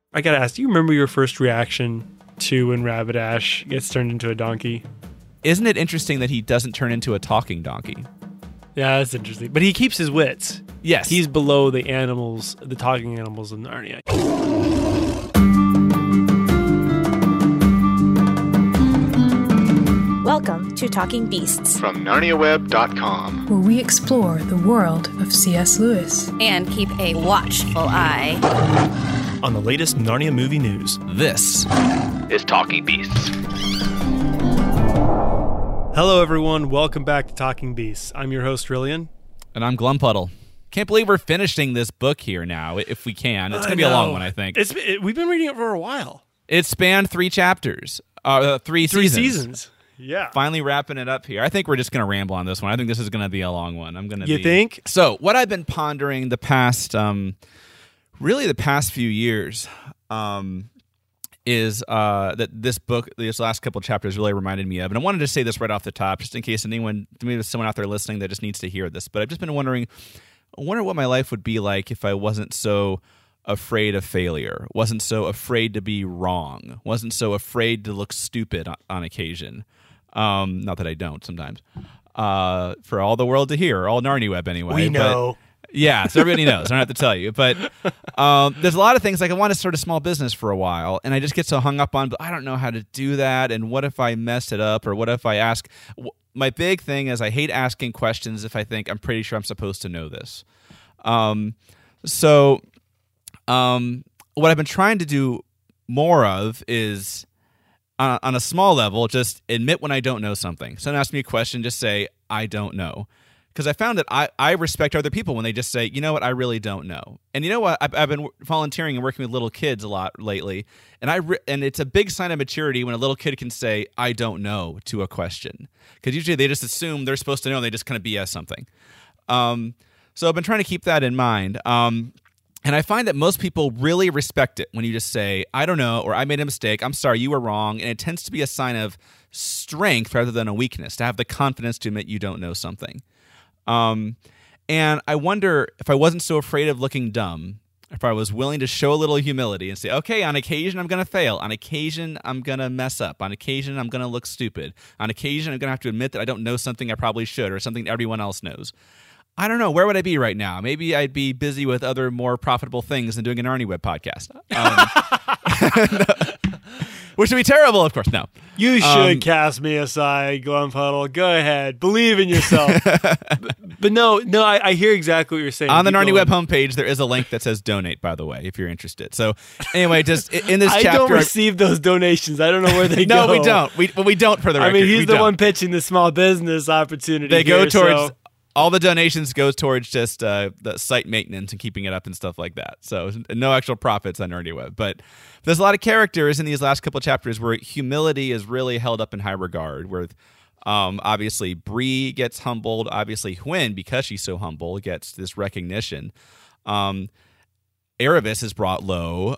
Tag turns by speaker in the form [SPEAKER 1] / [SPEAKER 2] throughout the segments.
[SPEAKER 1] I gotta ask, do you remember your first reaction to when Rapidash gets turned into a donkey?
[SPEAKER 2] Isn't it interesting that he doesn't turn into a talking donkey?
[SPEAKER 1] Yeah, that's interesting. But he keeps his wits.
[SPEAKER 2] Yes.
[SPEAKER 1] He's below the animals, the talking animals in Narnia.
[SPEAKER 3] Welcome to Talking Beasts
[SPEAKER 4] from NarniaWeb.com,
[SPEAKER 5] where we explore the world of C.S. Lewis
[SPEAKER 6] and keep a watchful eye
[SPEAKER 7] on the latest Narnia movie news.
[SPEAKER 2] This
[SPEAKER 4] is Talking Beasts.
[SPEAKER 1] Hello, everyone. Welcome back to Talking Beasts. I'm your host, Rillian.
[SPEAKER 2] And I'm Glumpuddle. Can't believe we're finishing this book here now, if we can. It's going to be a long one, I think.
[SPEAKER 1] We've been reading it for a while.
[SPEAKER 2] It spanned 3 chapters. Three seasons.
[SPEAKER 1] Yeah.
[SPEAKER 2] Finally wrapping it up here. I think we're just going to ramble on this one. I think this is going to be a long one.
[SPEAKER 1] You think?
[SPEAKER 2] So what I've been pondering the past, really the past few years, is that this book, these last couple of chapters really reminded me of. And I wanted to say this right off the top, just in case maybe there's someone out there listening that just needs to hear this. But I've just been wondering what my life would be like if I wasn't so afraid of failure, wasn't so afraid to be wrong, wasn't so afraid to look stupid on occasion. Not that I don't sometimes. For all the world to hear, all Narnia Web anyway.
[SPEAKER 1] We know.
[SPEAKER 2] Yeah, so everybody knows. I don't have to tell you. But there's a lot of things, like I want to start a small business for a while, and I just get so hung up on, but I don't know how to do that, and what if I mess it up, or what if I ask... My big thing is I hate asking questions if I think I'm pretty sure I'm supposed to know this. So what I've been trying to do more of is... on a small level, just admit when I don't know something. Someone asks me a question, just say, I don't know. Because I found that I respect other people when they just say, you know what, I really don't know. And you know what, I've been volunteering and working with little kids a lot lately, and it's a big sign of maturity when a little kid can say, I don't know, to a question. Because usually they just assume they're supposed to know, and they just kind of BS something. So I've been trying to keep that in mind. And I find that most people really respect it when you just say, I don't know, or I made a mistake, I'm sorry, you were wrong. And it tends to be a sign of strength rather than a weakness, to have the confidence to admit you don't know something. And I wonder if I wasn't so afraid of looking dumb, if I was willing to show a little humility and say, okay, on occasion I'm going to fail. On occasion I'm going to mess up. On occasion I'm going to look stupid. On occasion I'm going to have to admit that I don't know something I probably should, or something everyone else knows. I don't know. Where would I be right now? Maybe I'd be busy with other more profitable things than doing an Narnia Web podcast. Which would be terrible, of course. No.
[SPEAKER 1] You should cast me aside, Glumpuddle. Go ahead. Believe in yourself. but no, I hear exactly what you're saying.
[SPEAKER 2] On the Narnia Web homepage, there is a link that says donate, by the way, if you're interested. So anyway, just in this chapter...
[SPEAKER 1] I don't receive those donations. I don't know where they go.
[SPEAKER 2] No, we don't. We don't, for the record.
[SPEAKER 1] I mean, he's the one pitching the small business opportunity.
[SPEAKER 2] They go towards... All the donations goes towards just the site maintenance and keeping it up and stuff like that. So no actual profits on Narnia Web. But there's a lot of characters in these last couple of chapters where humility is really held up in high regard, where obviously Bree gets humbled. Obviously Hwin, because she's so humble, gets this recognition. Erebus is brought low.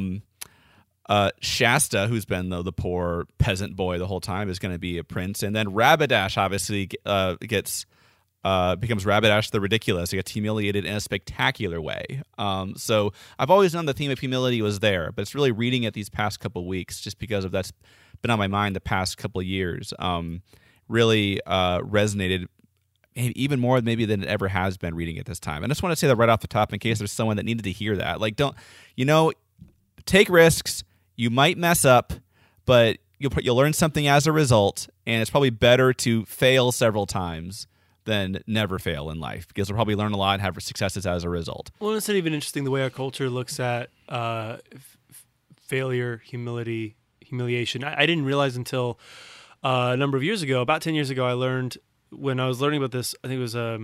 [SPEAKER 2] Shasta, who's been the poor peasant boy the whole time, is going to be a prince. And then Rapidash obviously becomes Rapidash the Ridiculous. He gets humiliated in a spectacular way. So I've always known the theme of humility was there, but it's really reading it these past couple of weeks, just because of that's been on my mind the past couple of years, really resonated even more maybe than it ever has been reading it this time. And I just want to say that right off the top in case there's someone that needed to hear that. Like, take risks. You might mess up, but you'll learn something as a result, and it's probably better to fail several times than never fail in life, because we'll probably learn a lot and have successes as a result.
[SPEAKER 1] Well, it's not even interesting the way our culture looks at failure, humiliation. I didn't realize until a number of years ago, about 10 years ago, I learned, when I was learning about this, I think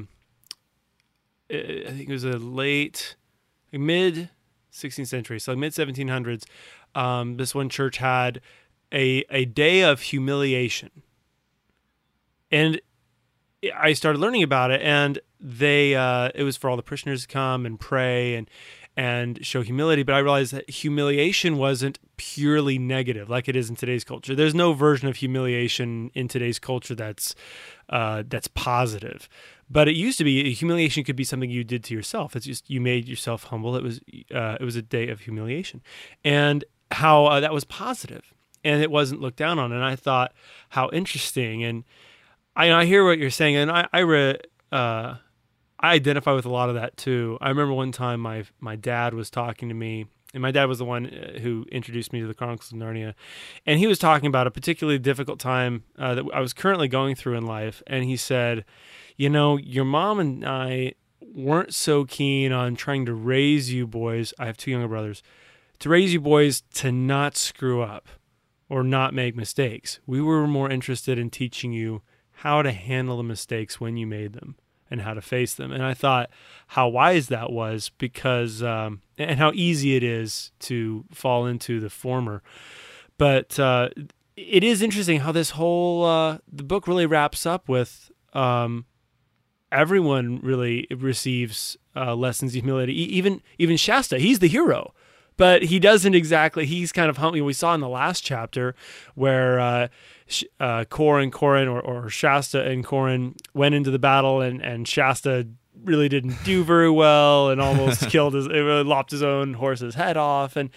[SPEAKER 1] it was a mid 16th century, so mid 1700s. This one church had a day of humiliation, and I started learning about it, and it was for all the parishioners to come and pray, and show humility, but I realized that humiliation wasn't purely negative like it is in today's culture. There's no version of humiliation in today's culture that's positive. But it used to be humiliation could be something you did to yourself. It's just you made yourself humble. It was a day of humiliation, and how that was positive, and it wasn't looked down on. And I thought how interesting. And I hear what you're saying, and I identify with a lot of that too. I remember one time my dad was talking to me, and my dad was the one who introduced me to the Chronicles of Narnia, and he was talking about a particularly difficult time that I was currently going through in life, and he said, your mom and I weren't so keen on trying to raise you boys. I have 2 younger brothers, to raise you boys to not screw up or not make mistakes. We were more interested in teaching you how to handle the mistakes when you made them and how to face them. And I thought how wise that was, because and how easy it is to fall into the former. But it is interesting how this whole the book really wraps up with everyone really receives lessons of humility. Even Shasta, he's the hero, but he doesn't exactly. He's kind of humble. We saw in the last chapter where Corin or Shasta and Corin went into the battle, and Shasta really didn't do very well and almost lopped his own horse's head off. And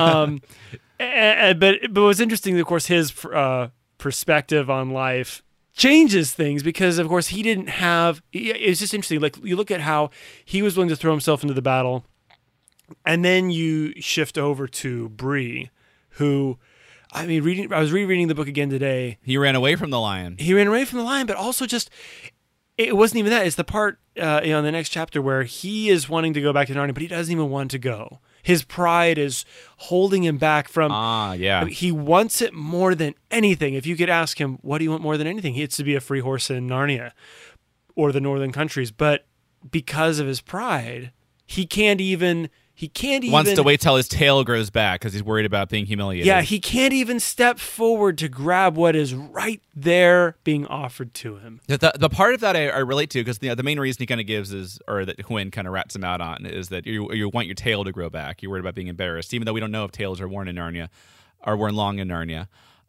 [SPEAKER 1] but what's interesting, of course, his perspective on life changes things, because of course he didn't have. It's just interesting. Like, you look at how he was willing to throw himself into the battle, and then you shift over to Bree, who, I was rereading the book again today.
[SPEAKER 2] He ran away from the lion.
[SPEAKER 1] But also just, it wasn't even that. It's the part in the next chapter where he is wanting to go back to Narnia, but he doesn't even want to go. His pride is holding him back from. He wants it more than anything. If you could ask him, what do you want more than anything? It's to be a free horse in Narnia or the northern countries. But because of his pride, he can't even.
[SPEAKER 2] Wants to wait till his tail grows back because he's worried about being humiliated.
[SPEAKER 1] Yeah, he can't even step forward to grab what is right there being offered to him.
[SPEAKER 2] The part of that I relate to, because the main reason he kind of gives is, or that Hwin kind of rats him out on, is that you want your tail to grow back. You're worried about being embarrassed, even though we don't know if tails are worn in Narnia, are worn long in Narnia.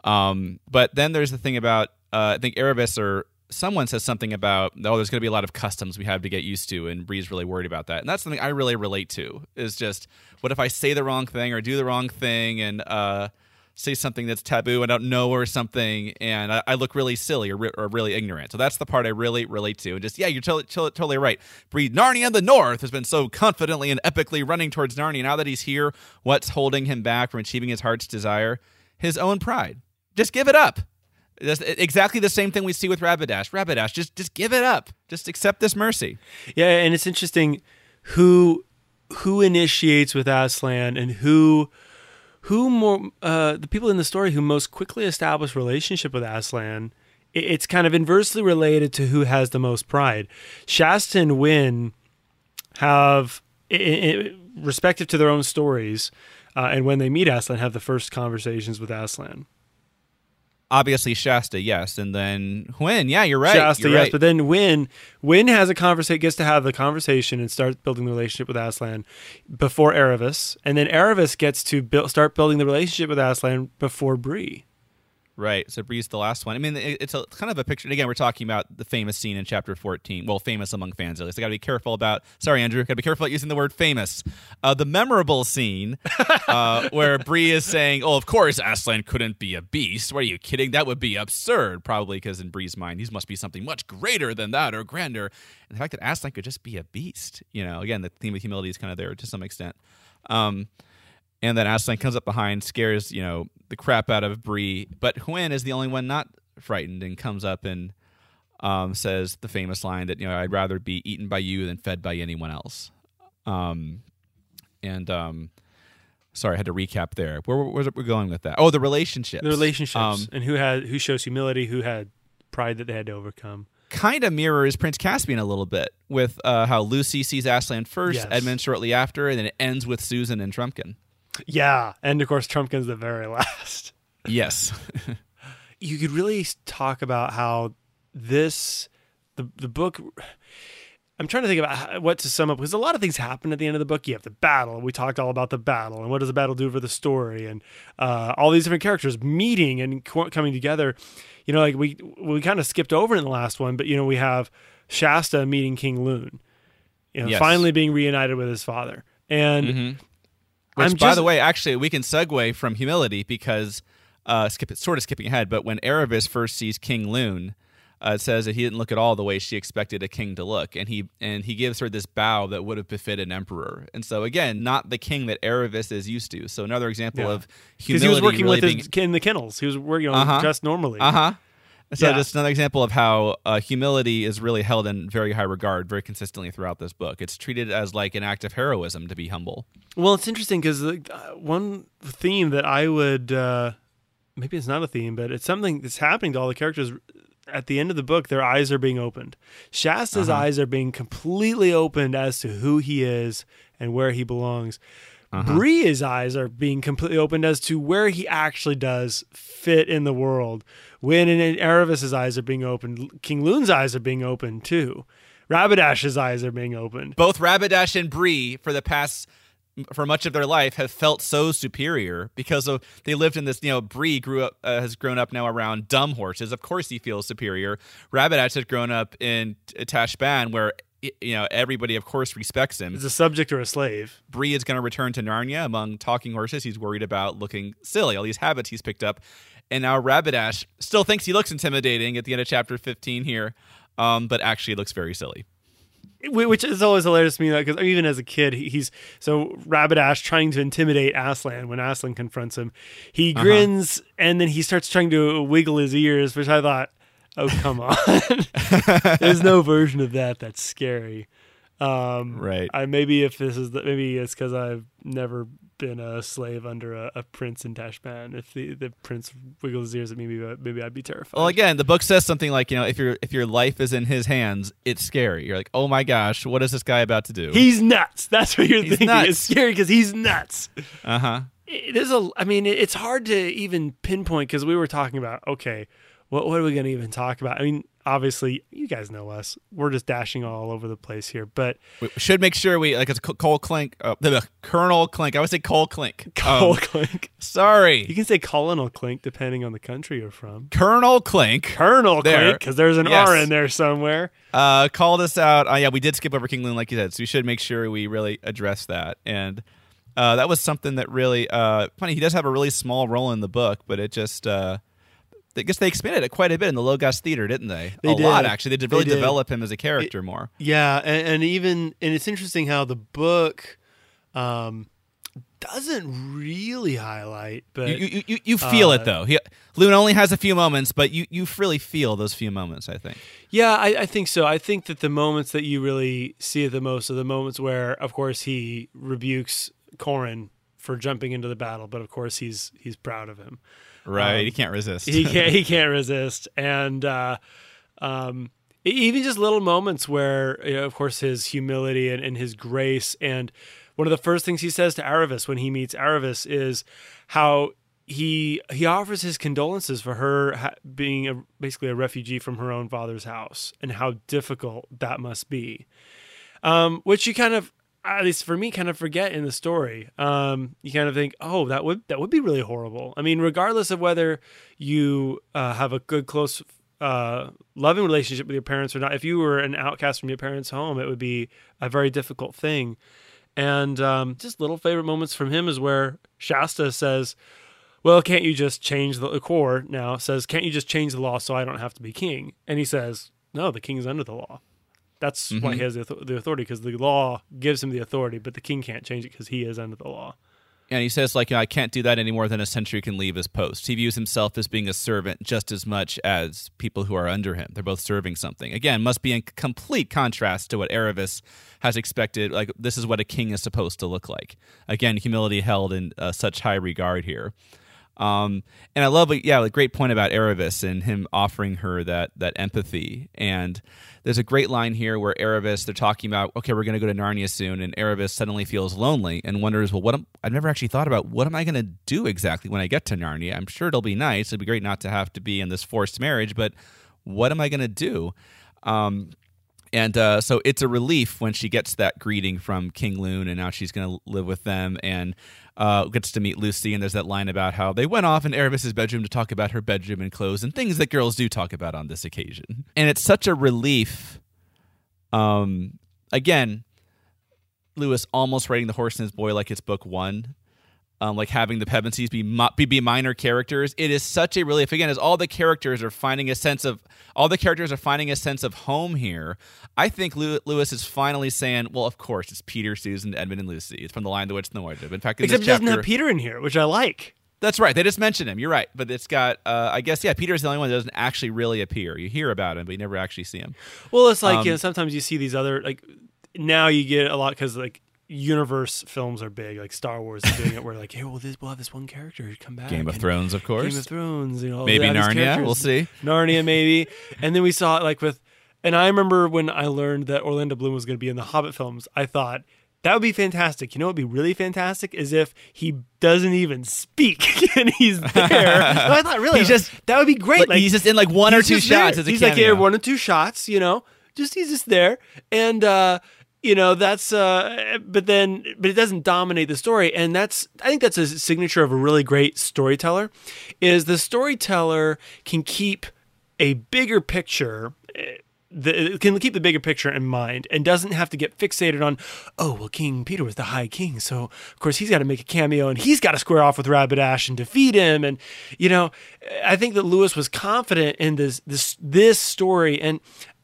[SPEAKER 2] But then there's the thing about, I think Erebus or someone says something about, there's going to be a lot of customs we have to get used to, and Bree's really worried about that. And that's something I really relate to, is just, what if I say the wrong thing or do the wrong thing and say something that's taboo and I don't know or something, and I look really silly or really ignorant. So that's the part I really relate to. And just, yeah, you're totally right. Bree, Narnia in the North, has been so confidently and epically running towards Narnia. Now that he's here, what's holding him back from achieving his heart's desire? His own pride. Just give it up. That's exactly the same thing we see with Rapidash. Rapidash, just give it up. Just accept this mercy.
[SPEAKER 1] Yeah, and it's interesting who initiates with Aslan, and who more the people in the story who most quickly establish relationship with Aslan. It's kind of inversely related to who has the most pride. Shasta and Hwin have, respective to their own stories, and when they meet Aslan, have the first conversations with Aslan.
[SPEAKER 2] Obviously Shasta, yes, and then Hwin, yeah, you're right.
[SPEAKER 1] Shasta,
[SPEAKER 2] yes,
[SPEAKER 1] right. But then Hwin has gets to have the conversation and start building the relationship with Aslan before Erebus, and then Erebus gets to start building the relationship with Aslan before Bree.
[SPEAKER 2] Right, so Bree's the last one. I mean, it's kind of a picture. Again, we're talking about the famous scene in chapter 14. Well, famous among fans, at least. I got to be careful about. Sorry, Andrew. Got to be careful about using the word famous. The memorable scene where Bree is saying, "Oh, of course, Aslan couldn't be a beast. What are you kidding? That would be absurd." Probably because in Bree's mind, he must be something much greater than that or grander. And the fact that Aslan could just be a beast, again, the theme of humility is kind of there to some extent. And then Aslan comes up behind, scares, the crap out of Bree. But Hwin is the only one not frightened and comes up and says the famous line that, I'd rather be eaten by you than fed by anyone else. Sorry, I had to recap there. Where's we going with that? Oh, the relationships.
[SPEAKER 1] The relationships. And who shows humility, who had pride that they had to overcome.
[SPEAKER 2] Kind of mirrors Prince Caspian a little bit with how Lucy sees Aslan first, yes. Edmund shortly after, and then it ends with Susan and Trumpkin.
[SPEAKER 1] Yeah, and of course Trumpkin's the very last.
[SPEAKER 2] Yes.
[SPEAKER 1] You could really talk about how the book, I'm trying to think about what to sum up, because a lot of things happen at the end of the book. You have the battle. We talked all about the battle and what does the battle do for the story, and all these different characters meeting and coming together. Like we kind of skipped over it in the last one, but we have Shasta meeting King Loon,
[SPEAKER 2] Yes.
[SPEAKER 1] finally being reunited with his father. And
[SPEAKER 2] Which, by the way, actually, we can segue from humility because skipping ahead. But when Erebus first sees King Loon, it says that he didn't look at all the way she expected a king to look, and he gives her this bow that would have befitted an emperor. And so again, not the king that Erebus is used to. So another example of humility.
[SPEAKER 1] Because he was working
[SPEAKER 2] really
[SPEAKER 1] with in the kennels. He was working just normally.
[SPEAKER 2] So just another example of how humility is really held in very high regard very consistently throughout this book. It's treated as like an act of heroism to be humble.
[SPEAKER 1] Well, it's interesting because one theme that I would maybe it's not a theme, but it's something that's happening to all the characters. At the end of the book, their eyes are being opened. Shasta's eyes are being completely opened as to who he is and where he belongs. Bree's eyes are being completely opened as to where he actually does fit in the world. When Erebus's eyes are being opened, King Loon's eyes are being opened too. Rabadash's eyes are being opened.
[SPEAKER 2] Both Rabadash and Bree, for much of their life, have felt so superior because they lived in this. Bree has grown up now around dumb horses. Of course, he feels superior. Rabadash has grown up in Tashban, where everybody, of course, respects him.
[SPEAKER 1] Is a subject or a slave.
[SPEAKER 2] Bree is going to return to Narnia among talking horses. He's worried about looking silly, all these habits he's picked up. And now Rabadash still thinks he looks intimidating at the end of chapter 15 here, but actually looks very silly.
[SPEAKER 1] Which is always hilarious to me, because even as a kid, he's so Rabadash trying to intimidate Aslan. When Aslan confronts him, he grins and then he starts trying to wiggle his ears, which I thought, oh, come on. There's no version of that that's scary.
[SPEAKER 2] Right.
[SPEAKER 1] Maybe it's because I've never been a slave under a prince in Tashban. If the prince wiggles his ears at me, maybe I'd be terrified.
[SPEAKER 2] Well, again, the book says something like, if your life is in his hands, it's scary. You're like, oh my gosh, what is this guy about to do?
[SPEAKER 1] He's nuts. That's what you're thinking.
[SPEAKER 2] Nuts.
[SPEAKER 1] It's scary because he's nuts.
[SPEAKER 2] Uh-huh.
[SPEAKER 1] It's hard to even pinpoint, because we were talking about, okay, what are we going to even talk about? I mean, obviously, you guys know us. We're just dashing all over the place here, but
[SPEAKER 2] we should make sure it's Cole Clink. Colonel Clink. I would say Cole Clink.
[SPEAKER 1] Cole Clink.
[SPEAKER 2] Sorry.
[SPEAKER 1] You can say Colonel Clink depending on the country you're from.
[SPEAKER 2] Colonel Clink.
[SPEAKER 1] Colonel Clink, because there's an R in there somewhere.
[SPEAKER 2] Called us out. We did skip over King Loon, like you said, so we should make sure we really address that. And that was something that really funny. He does have a really small role in the book, but it just I guess they expanded it quite a bit in the Logos Theater, didn't they?
[SPEAKER 1] They did.
[SPEAKER 2] A lot, actually. They did really develop him as a character more.
[SPEAKER 1] Yeah, and it's interesting how the book doesn't really highlight, but
[SPEAKER 2] you feel it though. Loon only has a few moments, but you really feel those few moments, I think.
[SPEAKER 1] Yeah, I think so. I think that the moments that you really see it the most are the moments where, of course, he rebukes Corrin for jumping into the battle, but of course he's proud of him.
[SPEAKER 2] Right, he can't resist.
[SPEAKER 1] He can't resist, and even just little moments where, of course, his humility and his grace. And one of the first things he says to Aravis when he meets Aravis is how he offers his condolences for her being basically a refugee from her own father's house, and how difficult that must be. Which you kind of, at least for me, kind of forget in the story. You kind of think, oh, that would be really horrible. I mean, regardless of whether you have a good, close, loving relationship with your parents or not, if you were an outcast from your parents' home, it would be a very difficult thing. And just little favorite moments from him is where Shasta says, well, can't you just change the core now says, can't you just change the law so I don't have to be king? And he says, no, the king's under the law. That's why he has the authority, because the law gives him the authority, but the king can't change it because he is under the law.
[SPEAKER 2] And he says, I can't do that any more than a sentry can leave his post. He views himself as being a servant just as much as people who are under him. They're both serving something. Again, must be in complete contrast to what Aravis has expected. Like, this is what a king is supposed to look like. Again, humility held in such high regard here. And I love, a great point about Aravis and him offering her that empathy. And there's a great line here where Aravis, they're talking about, okay, we're going to go to Narnia soon, and Aravis suddenly feels lonely and wonders, well, I've never actually thought about what am I going to do exactly when I get to Narnia? I'm sure it'll be nice. It'd be great not to have to be in this forced marriage, but what am I going to do? And so it's a relief when she gets that greeting from King Loon, and now she's going to live with them and gets to meet Lucy. And there's that line about how they went off in Erebus's bedroom to talk about her bedroom and clothes and things that girls do talk about on this occasion. And it's such a relief. Again, Lewis almost writing The Horse and His Boy like it's book one. Like having the Pevensies be minor characters. It is such a relief. Again, as all the characters are finding a sense of home here. I think Lewis is finally saying, well, of course, it's Peter, Susan, Edmund, and Lucy. It's from The Lion, the Witch, and the Wardrobe. In fact,
[SPEAKER 1] except it doesn't have Peter in here, which I like.
[SPEAKER 2] That's right. They just mention him. You're right. But it's got, I guess, Peter's the only one that doesn't actually really appear. You hear about him, but you never actually see him.
[SPEAKER 1] Well, it's like, sometimes you see these other, like, now you get a lot because, like, universe films are big, like Star Wars is doing it, where like, hey, we'll have this one character come back.
[SPEAKER 2] Game of Thrones, of course.
[SPEAKER 1] Game of Thrones,
[SPEAKER 2] maybe Narnia. We'll see.
[SPEAKER 1] Narnia, maybe. And then we saw it like with, and I remember when I learned that Orlando Bloom was going to be in the Hobbit films, I thought that would be fantastic. You know, what would be really fantastic is if he doesn't even speak and he's there. So I thought, really, that would be great.
[SPEAKER 2] Like, he's just in like one or two shots as a
[SPEAKER 1] he's
[SPEAKER 2] cameo.
[SPEAKER 1] Like, yeah, 1 or 2 shots. You know, he's just there, and. That's but it doesn't dominate the story, and I think that's a signature of a really great storyteller, is the storyteller can keep a bigger picture, can keep the bigger picture in mind, and doesn't have to get fixated on, oh, well, King Peter was the High King, so of course he's got to make a cameo, and he's got to square off with Rabadash and defeat him, and I think that Lewis was confident in this story, and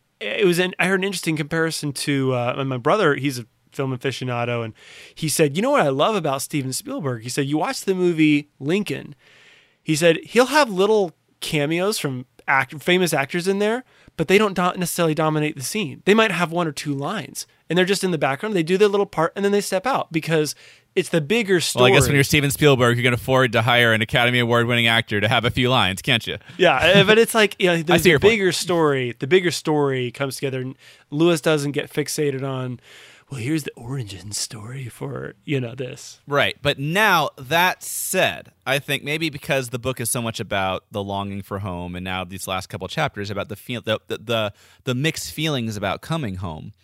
[SPEAKER 1] I heard an interesting comparison to my brother. He's a film aficionado, and he said, you know what I love about Steven Spielberg? He said, you watch the movie Lincoln. He said, he'll have little cameos from famous actors in there, but they don't necessarily dominate the scene. They might have 1 or 2 lines, and they're just in the background. They do their little part, and then they step out because it's the bigger story.
[SPEAKER 2] Well, I guess when you're Steven Spielberg, you can afford to hire an Academy Award-winning actor to have a few lines, can't you?
[SPEAKER 1] Yeah, but it's like, the bigger story. The bigger story comes together, and Lewis doesn't get fixated on, well, here's the origin story for this.
[SPEAKER 2] Right, but now that said, I think maybe because the book is so much about the longing for home, and now these last couple chapters about the mixed feelings about coming home.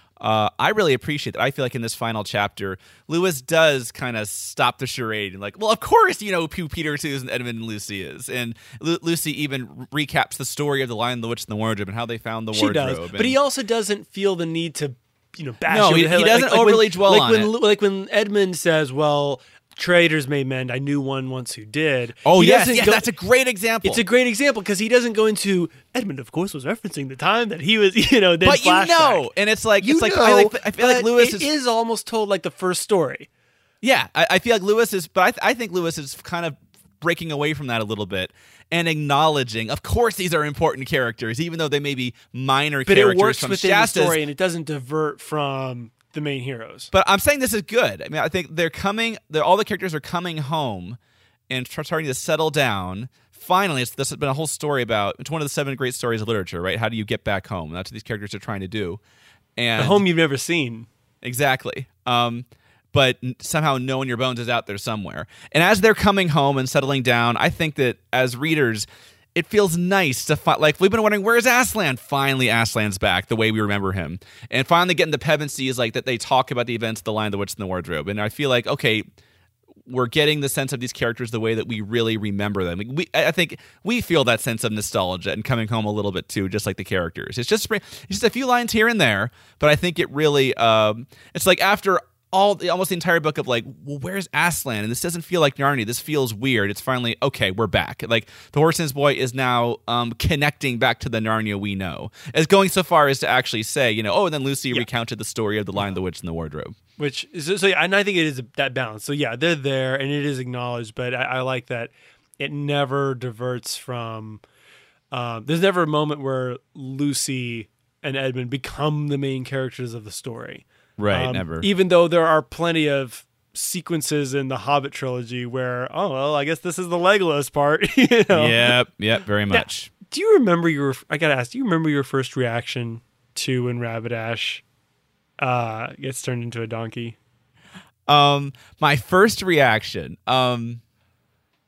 [SPEAKER 2] I really appreciate that. I feel like in this final chapter, Lewis does kind of stop the charade and like, well, of course, you know who Peter, Susan, Edmund, and Lucy is. And Lucy even recaps the story of the Lion, the Witch, and the Wardrobe and how they found the wardrobe.
[SPEAKER 1] Does, but he also doesn't feel the need to, bash.
[SPEAKER 2] No, he doesn't overly dwell on it.
[SPEAKER 1] Like when Edmund says, well, traitors may mend. I knew one once who did.
[SPEAKER 2] Oh, yes, that's a great example.
[SPEAKER 1] It's a great example because he doesn't go into Edmund. Of course, was referencing the time that he was, then
[SPEAKER 2] but
[SPEAKER 1] flashback.
[SPEAKER 2] And it's like I feel like Lewis
[SPEAKER 1] is almost told like the first story.
[SPEAKER 2] Yeah, I feel like Lewis is, but I think Lewis is kind of breaking away from that a little bit and acknowledging, of course, these are important characters, even though they may be minor characters.
[SPEAKER 1] But it works
[SPEAKER 2] from
[SPEAKER 1] within
[SPEAKER 2] Shasta's
[SPEAKER 1] the story, and it doesn't divert from the main heroes.
[SPEAKER 2] But I'm saying this is good. I mean, I think all the characters are coming home and starting to settle down. Finally, this has been a whole story about, it's one of the 7 great stories of literature, right? How do you get back home? That's what these characters are trying to do. And
[SPEAKER 1] the home you've never seen.
[SPEAKER 2] Exactly. But somehow knowing your bones is out there somewhere. And as they're coming home and settling down, I think that as readers, it feels nice to find, like, we've been wondering, where's Aslan? Finally, Aslan's back the way we remember him. And finally getting the Pevensies, like, that they talk about the events of The Lion, the Witch, and the Wardrobe. And I feel like, okay, we're getting the sense of these characters the way that we really remember them. I think we feel that sense of nostalgia and coming home a little bit too, just like the characters. It's just a few lines here and there, but I think it really, it's like after almost the entire book of like, well, where's Aslan? And this doesn't feel like Narnia. This feels weird. It's finally, okay, we're back. Like, The Horse and His Boy is now connecting back to the Narnia we know. As going so far as to actually say, and then Lucy recounted the story of the Lion, the Witch, and the Wardrobe. Which
[SPEAKER 1] is, and I think it is that balance. So yeah, they're there and it is acknowledged, but I like that it never diverts from, there's never a moment where Lucy and Edmund become the main characters of the story.
[SPEAKER 2] Right, never.
[SPEAKER 1] Even though there are plenty of sequences in the Hobbit trilogy where, I guess this is the Legolas part.
[SPEAKER 2] Yep, very much.
[SPEAKER 1] Now, do you remember do you remember your first reaction to when Rabadash gets turned into a donkey?
[SPEAKER 2] My first reaction.
[SPEAKER 1] Do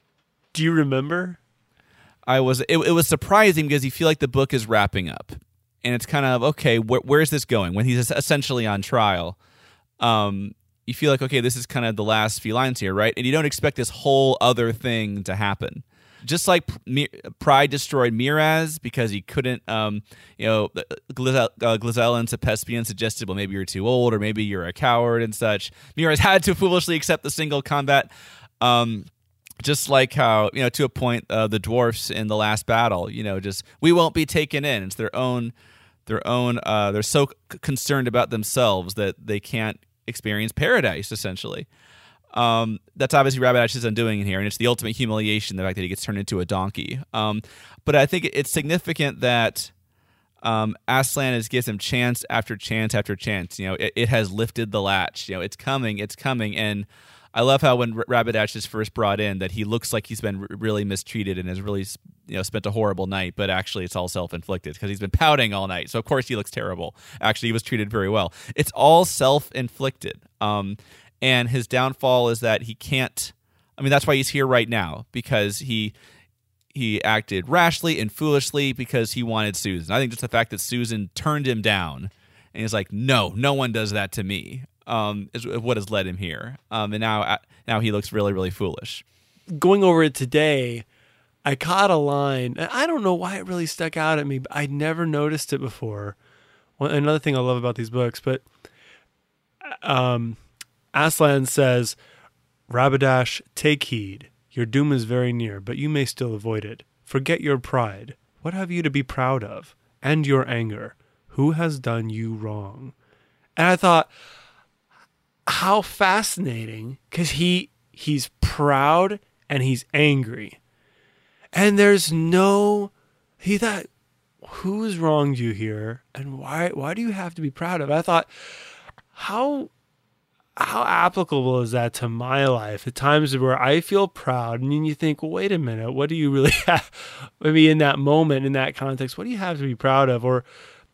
[SPEAKER 1] you remember?
[SPEAKER 2] It was surprising because you feel like the book is wrapping up. and it's kind of, okay, where's this going? When he's essentially on trial, you feel like, okay, this is kind of the last few lines here, right? And you don't expect this whole other thing to happen. Just like Pride destroyed Miraz because he couldn't, Glazell and Sepespian suggested, well, maybe you're too old or maybe you're a coward and such. Miraz had to foolishly accept the single combat. Just like how, to a point, the dwarfs in the last battle, just, we won't be taken in. It's their own, they're so concerned about themselves that they can't experience paradise, essentially. That's obviously Rabadash's undoing in here, and it's the ultimate humiliation, the fact that he gets turned into a donkey. But I think it's significant that Aslan gives him chance after chance after chance. It has lifted the latch. It's coming, and I love how when Rabadash is first brought in, that he looks like he's been really mistreated and has really spent a horrible night, but actually it's all self-inflicted because he's been pouting all night. So of course he looks terrible. Actually, he was treated very well. It's all self-inflicted. And his downfall is that he can't. I mean, that's why he's here right now, because he acted rashly and foolishly because he wanted Susan. I think just the fact that Susan turned him down and he's like, no one does that to me, is what has led him here. And now he looks really, really foolish.
[SPEAKER 1] Going over it today, I caught a line. I don't know why it really stuck out at me, but I'd never noticed it before. Another thing I love about these books, but Aslan says, Rabadash, take heed. Your doom is very near, but you may still avoid it. Forget your pride. What have you to be proud of? And your anger. Who has done you wrong? And I thought, how fascinating, because he's proud and he's angry. And there's he thought, who's wronged you here? And why do you have to be proud of it? I thought, how applicable is that to my life? At times where I feel proud, and then you think, well, wait a minute, what do you really have? Maybe in that moment, in that context, what do you have to be proud of? Or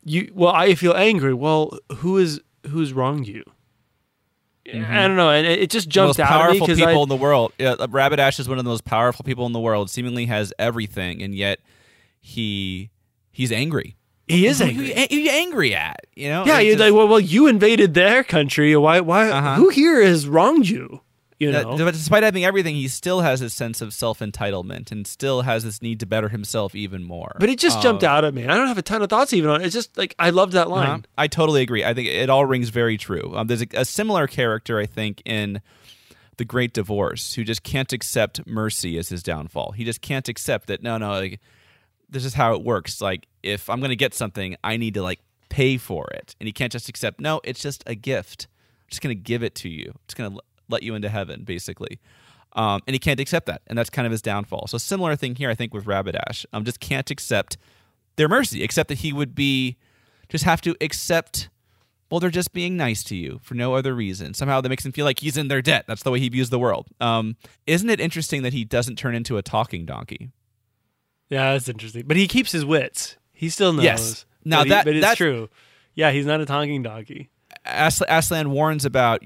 [SPEAKER 1] I feel angry. Well, who's wronged you? Mm-hmm. I don't know, and it just jumped out at me.
[SPEAKER 2] Most powerful people in the world. Rabadash is one of the most powerful people in the world. Seemingly has everything, and yet he's angry.
[SPEAKER 1] He is angry.
[SPEAKER 2] Who are you angry at?
[SPEAKER 1] Yeah, you're like, well, you invaded their country. Why? Who here has wronged you?
[SPEAKER 2] But despite having everything, he still has this sense of self-entitlement and still has this need to better himself even more.
[SPEAKER 1] But it just jumped out at me. I don't have a ton of thoughts even on it. It's just like, I loved that line.
[SPEAKER 2] I totally agree. I think it all rings very true. There's a similar character, I think, in The Great Divorce, who just can't accept mercy as his downfall. He just can't accept that, like, this is how it works. Like, if I'm going to get something, I need to, like, pay for it. And he can't just accept, no, it's just a gift. I'm just going to give it to you. I'm just going to let you into heaven, basically. And he can't accept that. And that's kind of his downfall. So similar thing here, I think, with Rabadash. Just can't accept their mercy, except that he would just have to accept, well, they're just being nice to you for no other reason. Somehow that makes him feel like he's in their debt. That's the way he views the world. Isn't it interesting that he doesn't turn into a talking donkey?
[SPEAKER 1] Yeah, that's interesting. But he keeps his wits. He still knows.
[SPEAKER 2] Yes. Now
[SPEAKER 1] but it's true. Yeah, he's not a talking donkey.
[SPEAKER 2] Aslan warns about,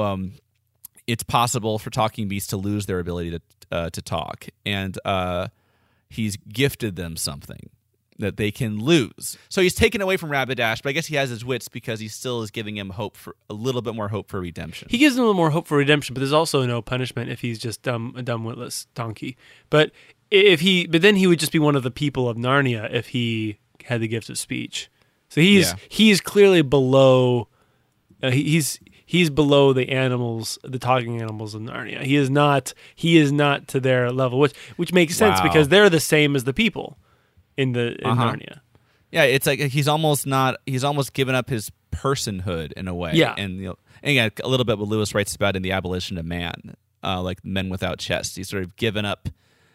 [SPEAKER 2] it's possible for talking beasts to lose their ability to talk, and he's gifted them something that they can lose. So he's taken away from Rabadash, but I guess he has his wits because he still is giving him a little bit more hope for redemption.
[SPEAKER 1] He gives him a little more hope for redemption, but there's also no punishment if he's just a dumb, witless donkey. But then he would just be one of the people of Narnia if he had the gift of speech. So he's clearly below. He's below the animals, the talking animals of Narnia. He is not to their level, which makes sense because they're the same as the people in Narnia.
[SPEAKER 2] Yeah, it's like he's almost given up his personhood in a way.
[SPEAKER 1] Yeah,
[SPEAKER 2] and again, a little bit what Lewis writes about in The Abolition of Man, like men without chests. He's sort of given up.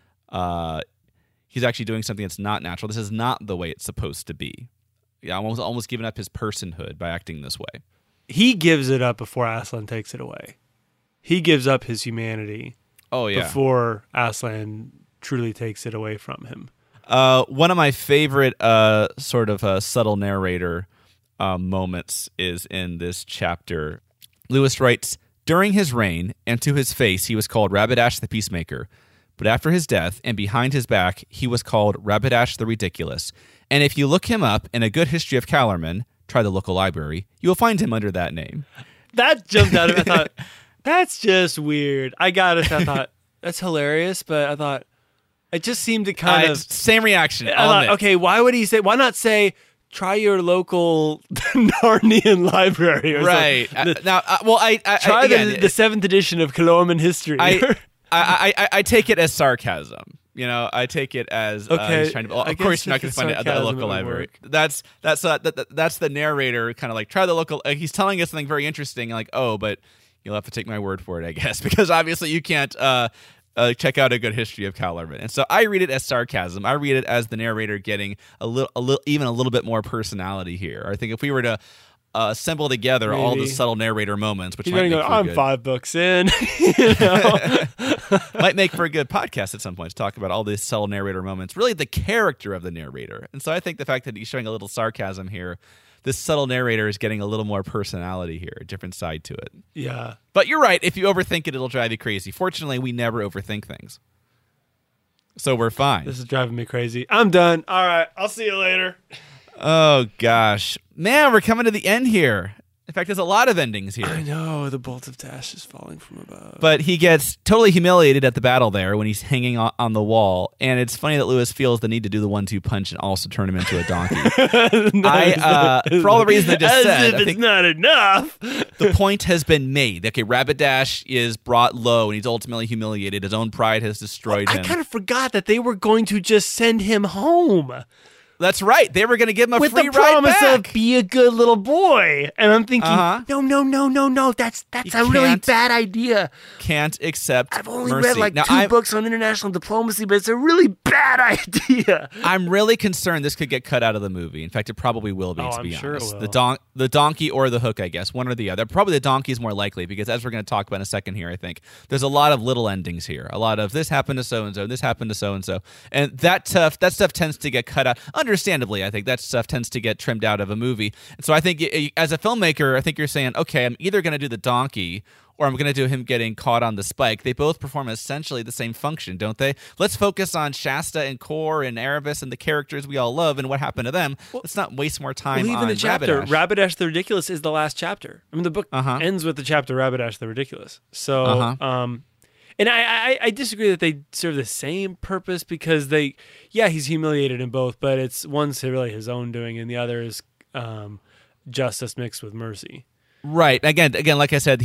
[SPEAKER 2] He's actually doing something that's not natural. This is not the way it's supposed to be. Yeah, almost given up his personhood by acting this way.
[SPEAKER 1] He gives it up before Aslan takes it away. He gives up his humanity.
[SPEAKER 2] Oh yeah.
[SPEAKER 1] Before Aslan truly takes it away from him.
[SPEAKER 2] One of my favorite sort of subtle narrator moments is in this chapter. Lewis writes, "During his reign, and to his face, he was called Rabadash the Peacemaker. but after his death and behind his back, he was called Rapidash the Ridiculous. And if you look him up in A Good History of Calormen, try the local library, you will find him under that name.
[SPEAKER 1] That jumped out of me. I thought, that's just weird. I thought, that's hilarious, but I thought, it just seemed to kind of...
[SPEAKER 2] Same reaction.
[SPEAKER 1] I thought, okay, why not say, try your local Narnian library or
[SPEAKER 2] right.
[SPEAKER 1] something?
[SPEAKER 2] Try
[SPEAKER 1] the 7th edition of Calormen history.
[SPEAKER 2] I take it as sarcasm. I take it as
[SPEAKER 1] okay.
[SPEAKER 2] He's trying to, of course, you're not going to find it at the local library. That's the narrator kind of like try the local. He's telling us something very interesting, like, oh, but you'll have to take my word for it, I guess, because obviously you can't check out A Good History of Calormen. And so I read it as sarcasm. I read it as the narrator getting even a little bit more personality here. I think if we were to assemble together all the subtle narrator moments, which might make
[SPEAKER 1] I'm 5 books in,
[SPEAKER 2] might make for a good podcast at some point to talk about all these subtle narrator moments, really the character of the narrator. And so I think the fact that he's showing a little sarcasm here, this subtle narrator is getting a little more personality here, a different side to it.
[SPEAKER 1] Yeah.
[SPEAKER 2] But you're right. If you overthink it, it'll drive you crazy. Fortunately, we never overthink things. So we're fine.
[SPEAKER 1] This is driving me crazy. I'm done. All right. I'll see you later.
[SPEAKER 2] Oh, gosh. Man, we're coming to the end here. In fact, there's a lot of endings here.
[SPEAKER 1] I know. The bolt of Dash is falling from above.
[SPEAKER 2] But he gets totally humiliated at the battle there when he's hanging on the wall. And it's funny that Lewis feels the need to do the 1-2 punch and also turn him into a donkey. For all the reasons I just said, I think
[SPEAKER 1] not enough.
[SPEAKER 2] The point has been made. Okay, Rapidash is brought low and he's ultimately humiliated. His own pride has destroyed him.
[SPEAKER 1] I kind of forgot that they were going to just send him home.
[SPEAKER 2] That's right. They were going to give him a
[SPEAKER 1] with
[SPEAKER 2] free
[SPEAKER 1] the promise
[SPEAKER 2] ride back.
[SPEAKER 1] of be a good little boy. And I'm thinking, no. That's a really bad idea.
[SPEAKER 2] Can't accept
[SPEAKER 1] I've only
[SPEAKER 2] mercy.
[SPEAKER 1] read like
[SPEAKER 2] now,
[SPEAKER 1] 2 books on international diplomacy, but it's a really bad idea.
[SPEAKER 2] I'm really concerned this could get cut out of the movie. In fact, it probably will be, to be
[SPEAKER 1] sure
[SPEAKER 2] honest.
[SPEAKER 1] It will.
[SPEAKER 2] The donkey or the hook, I guess, one or the other. Probably the donkey is more likely because, as we're going to talk about in a second here, I think, there's a lot of little endings here. A lot of this happened to so-and-so, this happened to so-and-so. And that stuff tends to get cut out. Understandably, I think that stuff tends to get trimmed out of a movie. And so I think as a filmmaker, I think you're saying, okay, I'm either going to do the donkey or I'm going to do him getting caught on the spike. They both perform essentially the same function, don't they? Let's focus on Shasta and Kor and Erebus and the characters we all love and what happened to them. Let's not waste more time on
[SPEAKER 1] the chapter.
[SPEAKER 2] Rapidash.
[SPEAKER 1] Rapidash the Ridiculous is the last chapter. I mean, the book ends with the chapter Rapidash the Ridiculous. So, and I disagree that they serve the same purpose because he's humiliated in both, but it's one's really his own doing and the other is justice mixed with mercy.
[SPEAKER 2] Right. Again, like I said,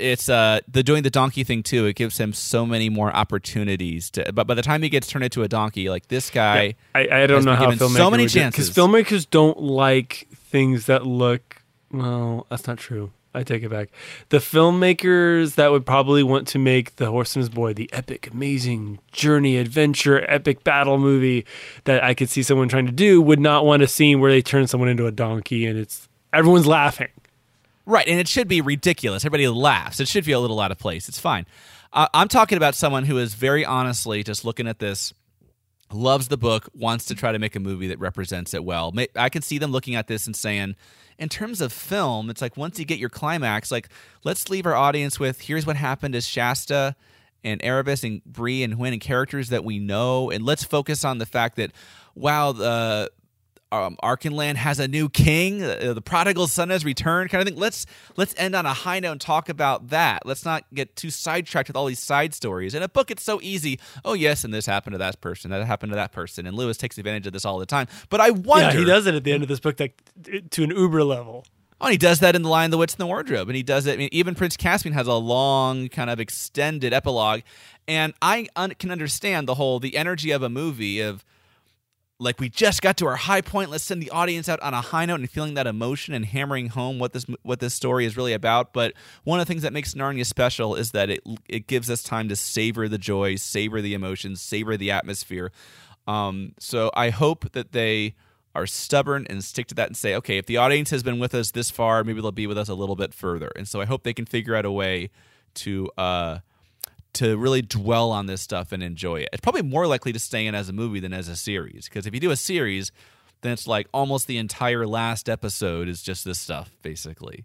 [SPEAKER 2] the doing the donkey thing too. It gives him so many more opportunities but by the time he gets turned into a donkey, like this guy,
[SPEAKER 1] I don't know how filmmakers
[SPEAKER 2] so many chances
[SPEAKER 1] because filmmakers don't like things that look. Well, that's not true. I take it back. The filmmakers that would probably want to make The Horse and His Boy the epic, amazing journey, adventure, epic battle movie that I could see someone trying to do would not want a scene where they turn someone into a donkey and everyone's laughing.
[SPEAKER 2] Right, and it should be ridiculous. Everybody laughs. It should feel a little out of place. It's fine. I'm talking about someone who is very honestly just looking at this, loves the book, wants to try to make a movie that represents it well. I can see them looking at this and saying, in terms of film, it's like once you get your climax, like let's leave our audience with here's what happened as Shasta and Erebus and Bree and Hwin and characters that we know, and let's focus on the fact that wow, the Archenland has a new king, the prodigal son has returned, kind of thing. Let's end on a high note and talk about that. Let's not get too sidetracked with all these side stories. In a book, it's so easy. Oh yes, and this happened to that person, that happened to that person, and Lewis takes advantage of this all the time. But I wonder,
[SPEAKER 1] he does it at the end of this book to an uber level.
[SPEAKER 2] Oh, and he does that in The Lion, the Witch, and the Wardrobe, and he does it. I mean, even Prince Caspian has a long, kind of extended epilogue, and I can understand the energy of a movie of. Like, we just got to our high point. Let's send the audience out on a high note and feeling that emotion and hammering home what this story is really about. But one of the things that makes Narnia special is that it gives us time to savor the joy, savor the emotions, savor the atmosphere. So I hope that they are stubborn and stick to that and say, okay, if the audience has been with us this far, maybe they'll be with us a little bit further. And so I hope they can figure out a way to really dwell on this stuff and enjoy it. It's probably more likely to stay in as a movie than as a series. Because if you do a series, then it's like almost the entire last episode is just this stuff, basically.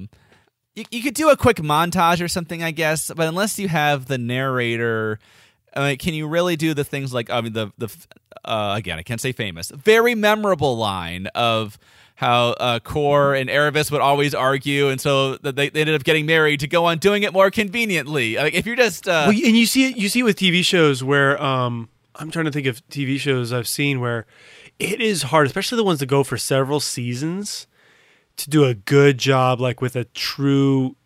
[SPEAKER 2] You could do a quick montage or something, I guess, but unless you have the narrator can you really do the things like again, I can't say famous, very memorable line of how Kor and Erebus would always argue, and so they ended up getting married to go on doing it more conveniently. Like if you're just
[SPEAKER 1] well, and you see it with TV shows where I'm trying to think of TV shows I've seen where it is hard, especially the ones that go for several seasons, to do a good job like with a true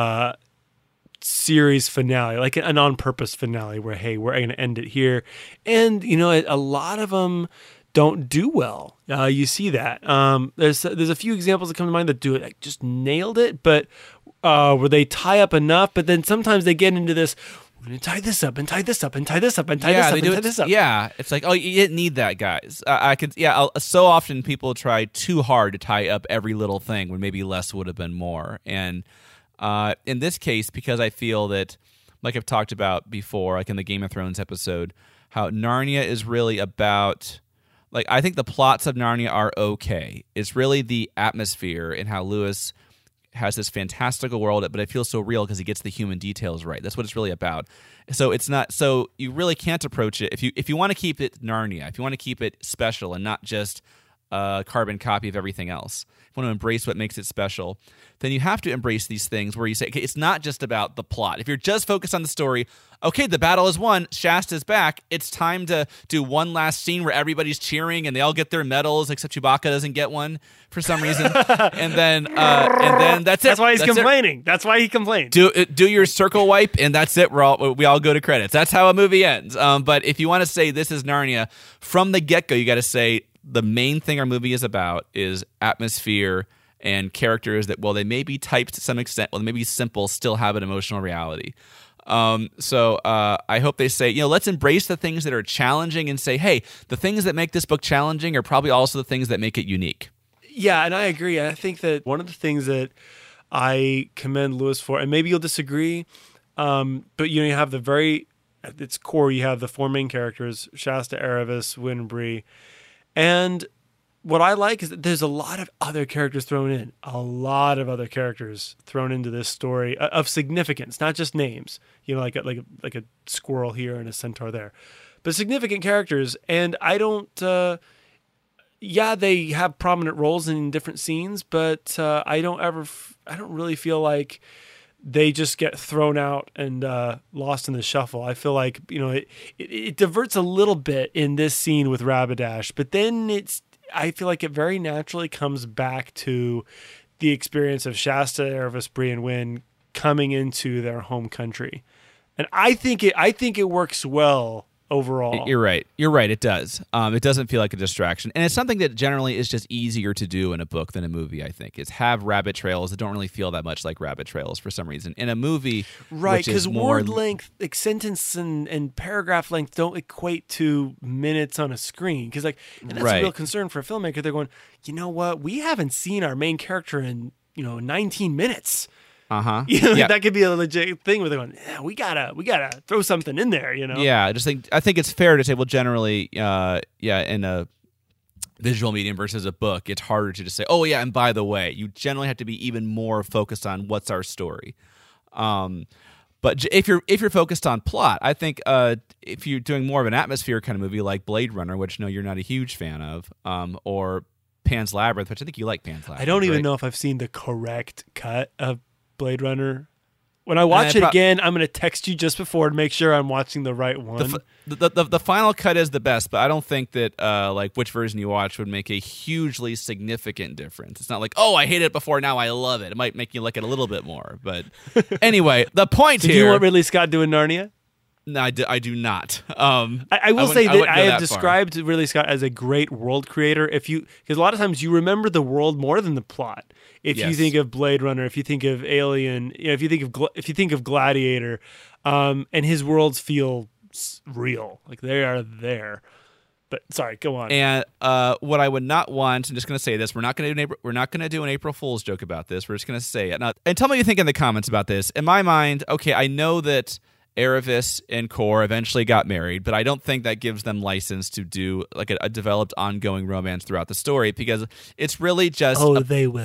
[SPEAKER 1] series finale, like an on-purpose finale where, hey, we're going to end it here. And, a lot of them don't do well. You see that. There's a few examples that come to mind that do it, like just nailed it, but where they tie up enough, but then sometimes they get into this, we're going to tie this up and tie this up and tie this up and tie this up and tie this up.
[SPEAKER 2] Yeah, it's like, oh, you didn't need that, guys. So often people try too hard to tie up every little thing when maybe less would have been more. And in this case, because I feel that, like I've talked about before, like in the Game of Thrones episode, how Narnia is really about, like, I think the plots of Narnia are okay. It's really the atmosphere and how Lewis has this fantastical world, but it feels so real because he gets the human details right. That's what it's really about. So it's not, so you really can't approach it if you want to keep it Narnia, if you want to keep it special and not just a carbon copy of everything else. If you want to embrace what makes it special, then you have to embrace these things where you say, okay, it's not just about the plot. If you're just focused on the story, okay, the battle is won, Shasta's back, it's time to do one last scene where everybody's cheering and they all get their medals, except Chewbacca doesn't get one for some reason. and then that's it.
[SPEAKER 1] That's why he's complaining. That's why he complained.
[SPEAKER 2] Do your circle wipe, and that's it. We all go to credits. That's how a movie ends. But if you want to say this is Narnia, from the get-go, you got to say, the main thing our movie is about is atmosphere and characters that, while they may be typed to some extent, while they may be simple, still have an emotional reality. So I hope they say, let's embrace the things that are challenging and say, hey, the things that make this book challenging are probably also the things that make it unique.
[SPEAKER 1] Yeah, and I agree. I think that one of the things that I commend Lewis for, and maybe you'll disagree, but you have at its core, you have the four main characters, Shasta, Erebus, Win, and Bree. And what I like is that there's a lot of other characters thrown in, into this story of significance, not just names, like a squirrel here and a centaur there, but significant characters. And I don't, they have prominent roles in different scenes, but I don't really feel like they just get thrown out and lost in the shuffle. I feel like, it diverts a little bit in this scene with Rapidash, but then I feel like it very naturally comes back to the experience of Shasta, Erebus, Bree, and Win coming into their home country. And I think it works well overall.
[SPEAKER 2] You're right. It does. It doesn't feel like a distraction. And it's something that generally is just easier to do in a book than a movie, I think. Is have rabbit trails that don't really feel that much like rabbit trails for some reason. In a movie,
[SPEAKER 1] right, because word length, like sentence and paragraph length don't equate to minutes on a screen. Because that's a real concern for a filmmaker. They're going, you know what? We haven't seen our main character in 19 minutes. That could be a legit thing where they're going, we gotta throw something in there,
[SPEAKER 2] Yeah, I think it's fair to say, well, generally, in a visual medium versus a book, it's harder to just say, oh yeah, and by the way, you generally have to be even more focused on what's our story. But if you're focused on plot, I think if you're doing more of an atmosphere kind of movie like Blade Runner, which you're not a huge fan of, or Pan's Labyrinth, which I think you like Pan's Labyrinth.
[SPEAKER 1] I don't even know if I've seen the correct cut of Blade Runner. When I watch it again, I'm going to text you just before to make sure I'm watching the right one.
[SPEAKER 2] The final cut is the best, but I don't think that which version you watch would make a hugely significant difference. It's not like, oh, I hated it before, now I love it. It might make you like it a little bit more. But anyway, the point here...
[SPEAKER 1] Do you want Ridley Scott doing Narnia?
[SPEAKER 2] No, I do not.
[SPEAKER 1] I will say that I have described Ridley Scott as a great world creator. Because a lot of times you remember the world more than the plot. If you think of Blade Runner, if you think of Alien, if you think of Gladiator, and his worlds feel real, like they are there. But sorry, go on.
[SPEAKER 2] And what I would not want, I'm just going to say this: we're not going to do an April Fool's joke about this. We're just going to say it. Now, and tell me what you think in the comments about this. In my mind, okay, I know that Erebus and Kor eventually got married, but I don't think that gives them license to do like a developed ongoing romance throughout the story, because it's really just...
[SPEAKER 1] they will.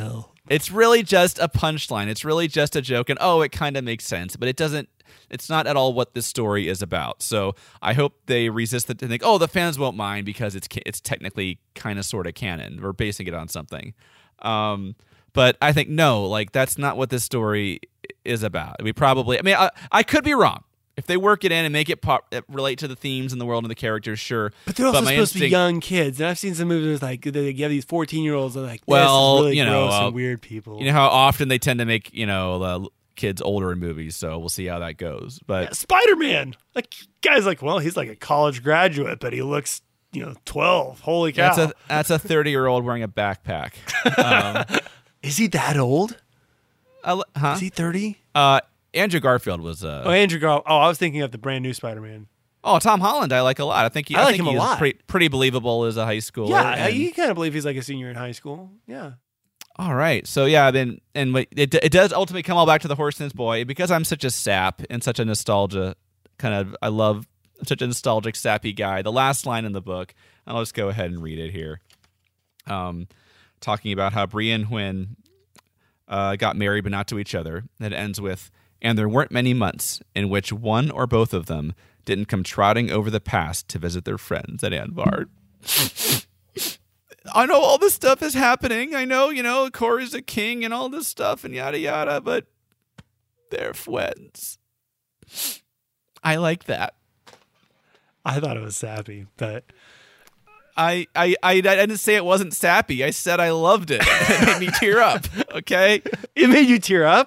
[SPEAKER 2] It's really just a punchline. It's really just a joke, and it kind of makes sense, but it doesn't. It's not at all what this story is about. So I hope they resist it and think, the fans won't mind because it's technically kind of sort of canon. We're basing it on something. But I think no, like that's not what this story is about. I could be wrong. If they work it in and make it relate to the themes and the world and the characters, sure.
[SPEAKER 1] But they're also supposed to be young kids. And I've seen some movies like they have these 14-year-olds and like, this is really gross and weird people.
[SPEAKER 2] You know how often they tend to make, the kids older in movies, so we'll see how that goes. But
[SPEAKER 1] Spider-Man. Like guy's like, well, he's like a college graduate, but he looks, 12. Holy cow.
[SPEAKER 2] That's a 30-year-old wearing a backpack.
[SPEAKER 1] Is he that old?
[SPEAKER 2] Huh?
[SPEAKER 1] Is he 30?
[SPEAKER 2] Andrew Garfield was.
[SPEAKER 1] Andrew Garfield. Oh, I was thinking of the brand new Spider-Man.
[SPEAKER 2] Oh, Tom Holland, I like a lot. I think
[SPEAKER 1] I like him a lot.
[SPEAKER 2] Pretty believable as a high schooler.
[SPEAKER 1] Yeah, you kind of believe he's like a senior in high school. Yeah.
[SPEAKER 2] All right, so yeah, then it does ultimately come all back to the Horseman's Boy because I'm such a sap and such a nostalgia I love such a nostalgic sappy guy. The last line in the book, and I'll just go ahead and read it here. Talking about how Bree and Hwin got married but not to each other. It ends with, and there weren't many months in which one or both of them didn't come trotting over the pass to visit their friends at Anvard. I know all this stuff is happening. I know, Korra's a king and all this stuff and yada yada, but they're friends. I like that.
[SPEAKER 1] I thought it was sappy, but
[SPEAKER 2] I didn't say it wasn't sappy. I said I loved it. It made me tear up. Okay,
[SPEAKER 1] it made you tear up.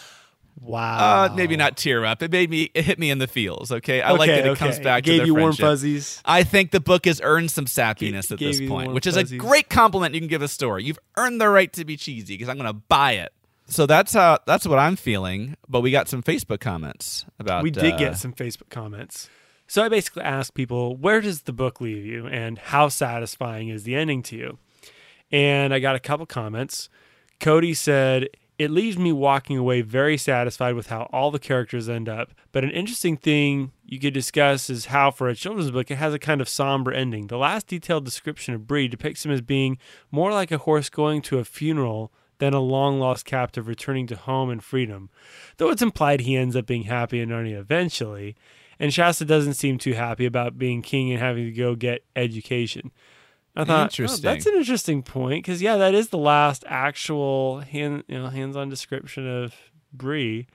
[SPEAKER 1] Wow.
[SPEAKER 2] Maybe not tear up. It hit me in the feels. Okay, I like that it comes back to their
[SPEAKER 1] Gave you warm
[SPEAKER 2] friendship.
[SPEAKER 1] fuzzies.
[SPEAKER 2] I think the book has earned some sappiness at this point, which is a great compliment you can give a story. You've earned the right to be cheesy because I'm going to buy it. So that's what I'm feeling. But we got some Facebook comments about.
[SPEAKER 1] We did get some Facebook comments. So I basically asked people, where does the book leave you, and how satisfying is the ending to you? And I got a couple comments. Cody said, it leaves me walking away very satisfied with how all the characters end up. But an interesting thing you could discuss is how, for a children's book, it has a kind of somber ending. The last detailed description of Bree depicts him as being more like a horse going to a funeral than a long-lost captive returning to home and freedom. Though it's implied he ends up being happy in Narnia eventually. And Shasta doesn't seem too happy about being king and having to go get education. I thought, that's an interesting point because that is the last actual hands-on description of Bree.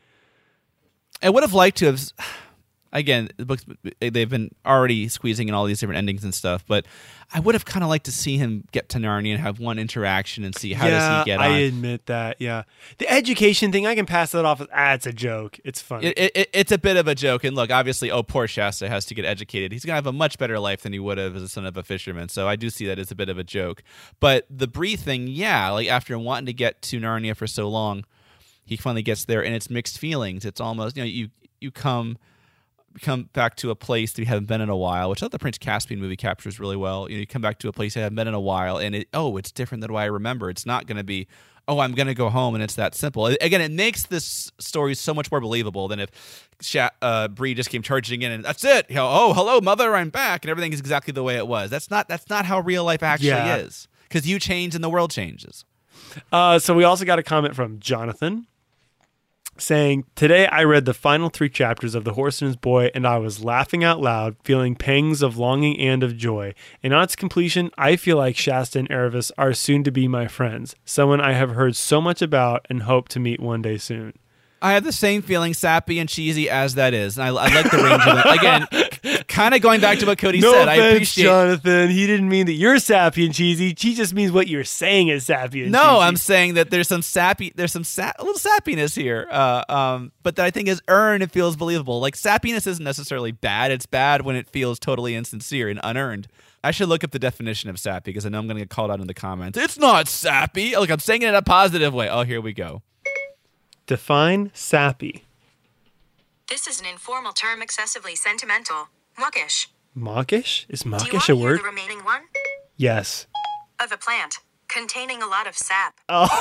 [SPEAKER 2] I would have liked to have. Again, the books they've been already squeezing in all these different endings and stuff, but I would have kind of liked to see him get to Narnia and have one interaction and see how does he get on.
[SPEAKER 1] I admit that. Yeah, the education thing I can pass that off as it's a joke. It's funny.
[SPEAKER 2] It's a bit of a joke, and look, obviously, poor Shasta has to get educated. He's gonna have a much better life than he would have as a son of a fisherman. So I do see that as a bit of a joke. But the Bree thing, like after wanting to get to Narnia for so long, he finally gets there, and it's mixed feelings. It's almost you come back to a place that you haven't been in a while, which I thought the Prince Caspian movie captures really well. You come back to a place you haven't been in a while, and it's different than what I remember. It's not going to be, I'm going to go home, and it's that simple. Again, it makes this story so much more believable than if Bree just came charging in and that's it. Hello, mother, I'm back, and everything is exactly the way it was. That's not how real life actually is, because you change and the world changes.
[SPEAKER 1] So we also got a comment from Jonathan, saying, today I read the final 3 chapters of The Horseman's Boy and I was laughing out loud, feeling pangs of longing and of joy. And on its completion, I feel like Shasta and Erebus are soon to be my friends, someone I have heard so much about and hope to meet one day soon.
[SPEAKER 2] I have the same feeling, sappy and cheesy as that is. And I like the range of it. Again, kind of going back to what Cody said.
[SPEAKER 1] I appreciate Jonathan. He didn't mean that you're sappy and cheesy. He just means what you're saying is sappy and cheesy.
[SPEAKER 2] No, I'm saying that there's some a little sappiness here. But that I think is earned and feels believable. Like, sappiness isn't necessarily bad. It's bad when it feels totally insincere and unearned. I should look up the definition of sappy because I know I'm going to get called out in the comments. It's not sappy. Look, I'm saying it in a positive way. Oh, here we go.
[SPEAKER 1] Define sappy.
[SPEAKER 8] This is an informal term excessively sentimental. Mawkish.
[SPEAKER 1] Mawkish? Is mawkish
[SPEAKER 8] a word? Do
[SPEAKER 1] a
[SPEAKER 8] you want to
[SPEAKER 1] word?
[SPEAKER 8] hear the remaining one?
[SPEAKER 1] Yes.
[SPEAKER 8] Of a plant containing a lot of sap.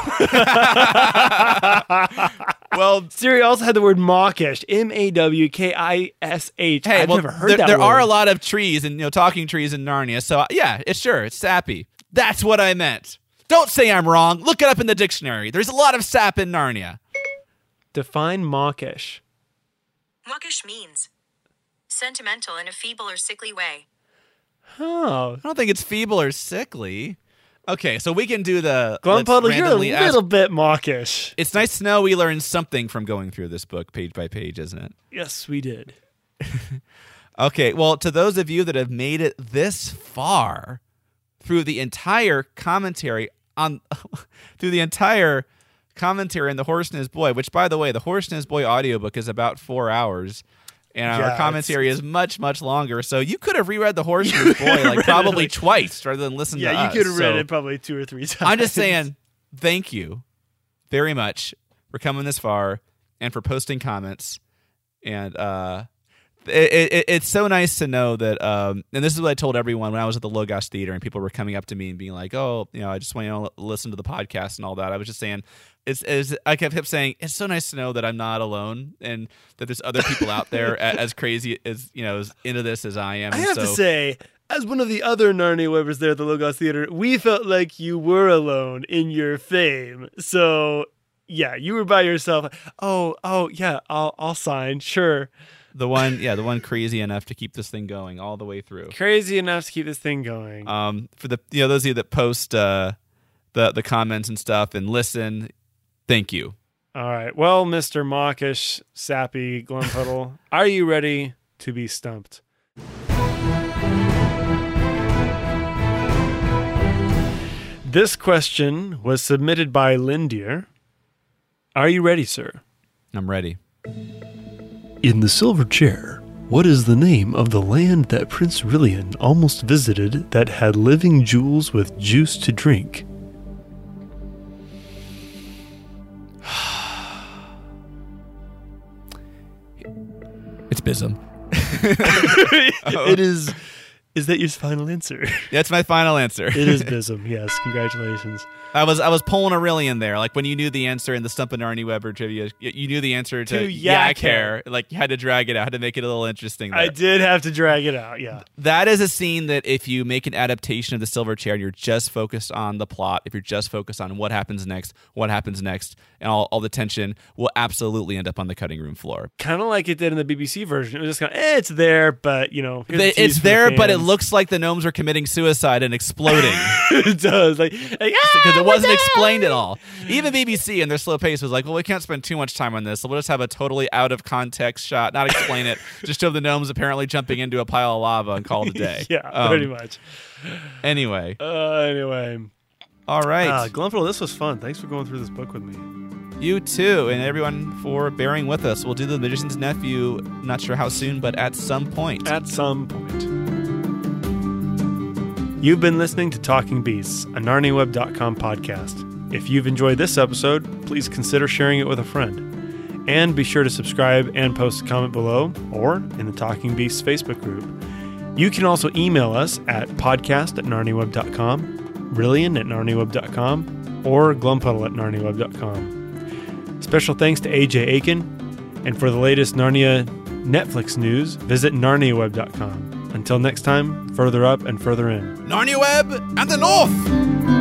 [SPEAKER 1] Well, Siri also had the word mawkish. Mawkish.
[SPEAKER 2] Hey,
[SPEAKER 1] I've never heard that
[SPEAKER 2] there
[SPEAKER 1] word.
[SPEAKER 2] are a lot of trees and talking trees in Narnia. So yeah, it's sappy. That's what I meant. Don't say I'm wrong. Look it up in the dictionary. There's a lot of sap in Narnia.
[SPEAKER 1] Define mawkish.
[SPEAKER 8] Mawkish means sentimental in a feeble or sickly way.
[SPEAKER 1] Oh,
[SPEAKER 2] I don't think it's feeble or sickly. Okay, so we can do the...
[SPEAKER 1] Glumpuddle,
[SPEAKER 2] let's
[SPEAKER 1] you're a
[SPEAKER 2] randomly ask-
[SPEAKER 1] little bit mawkish.
[SPEAKER 2] It's nice to know we learned something from going through this book page by page, isn't it?
[SPEAKER 1] Yes, we did.
[SPEAKER 2] Okay, well, to those of you that have made it this far through the entire commentary on... through the entire commentary on The Horse and His Boy, which, by the way, The Horse and His Boy audiobook is about 4 hours, and our commentary is much, much longer. So you could have reread The Horse and His Boy like probably twice rather than listen to us.
[SPEAKER 1] Yeah, you could have read it probably 2 or 3 times.
[SPEAKER 2] I'm just saying, thank you very much for coming this far and for posting comments. And it's so nice to know that, and this is what I told everyone when I was at the Logos Theater and people were coming up to me and being like, oh, I just want to listen to the podcast and all that. I was just saying, I kept saying, it's so nice to know that I'm not alone and that there's other people out there as crazy as, as into this as I am.
[SPEAKER 1] I have to say, as one of the other Narnia webbers there at the Logos Theater, we felt like you were alone in your fame. So, yeah, you were by yourself. Oh, yeah, I'll sign, sure.
[SPEAKER 2] The one crazy enough to keep this thing going all the way through.
[SPEAKER 1] Crazy enough to keep this thing going.
[SPEAKER 2] For the those of you that post the comments and stuff and listen, thank you.
[SPEAKER 1] All right. Well, Mr. Mawkish, Sappy, Glumpuddle, are you ready to be stumped? This question was submitted by Lindier. Are you ready, sir?
[SPEAKER 2] I'm ready.
[SPEAKER 1] In the Silver Chair, what is the name of the land that Prince Rilian almost visited that had living jewels with juice to drink?
[SPEAKER 2] It's Bism.
[SPEAKER 1] It is. Is that your final answer?
[SPEAKER 2] That's my final answer.
[SPEAKER 1] It is Bism. Yes, congratulations.
[SPEAKER 2] I was pulling a Rilian there. Like when you knew the answer in the Stump and Arnie Weber trivia, you knew the answer to Yak Hair. Like you had to drag it out, had to make it a little interesting there.
[SPEAKER 1] I did have to drag it out, yeah.
[SPEAKER 2] That is a scene that if you make an adaptation of the Silver Chair and you're just focused on the plot, if you're just focused on what happens next, and all the tension, will absolutely end up on the cutting room floor.
[SPEAKER 1] Kind of like it did in the BBC version. It was just kind of, it's there, but,
[SPEAKER 2] it's there, but it looks like the gnomes are committing suicide and exploding.
[SPEAKER 1] It does. Like
[SPEAKER 2] because it wasn't explained at all. Even BBC in their slow pace was like, well, we can't spend too much time on this, so we'll just have a totally out of context shot, not explain it, just show the gnomes apparently jumping into a pile of lava and call it a day.
[SPEAKER 1] Yeah, pretty much.
[SPEAKER 2] Anyway.
[SPEAKER 1] All
[SPEAKER 2] right.
[SPEAKER 1] Glumpuddle, this was fun. Thanks for going through this book with me.
[SPEAKER 2] You too, and everyone for bearing with us. We'll do The Magician's Nephew, not sure how soon, but at some point.
[SPEAKER 1] At some point. You've been listening to Talking Beasts, a NarniaWeb.com podcast. If you've enjoyed this episode, please consider sharing it with a friend. And be sure to subscribe and post a comment below or in the Talking Beasts Facebook group. You can also email us at podcast@narniaweb.com, Rilian@narniaweb.com, or Glumpuddle@narniaweb.com. Special thanks to AJ Aiken, and for the latest Narnia Netflix news, visit narniaweb.com. Until next time, further up and further in.
[SPEAKER 2] Narnia Web and the North!